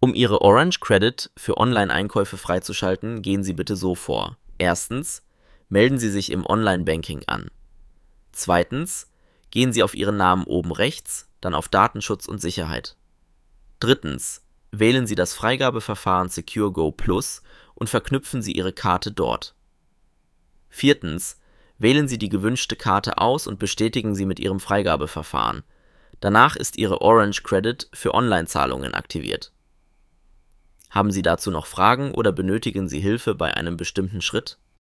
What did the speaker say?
Um Ihre Orange Credit für Online-Einkäufe freizuschalten, gehen Sie bitte so vor. Erstens, melden Sie sich im Online-Banking an. Zweitens, gehen Sie auf Ihren Namen oben rechts, dann auf Datenschutz und Sicherheit. Drittens, wählen Sie das Freigabeverfahren SecureGo Plus und verknüpfen Sie Ihre Karte dort. Viertens, wählen Sie die gewünschte Karte aus und bestätigen sie mit Ihrem Freigabeverfahren. Danach ist Ihre Orange Credit für Online-Zahlungen aktiviert. Haben Sie dazu noch Fragen oder benötigen Sie Hilfe bei einem bestimmten Schritt?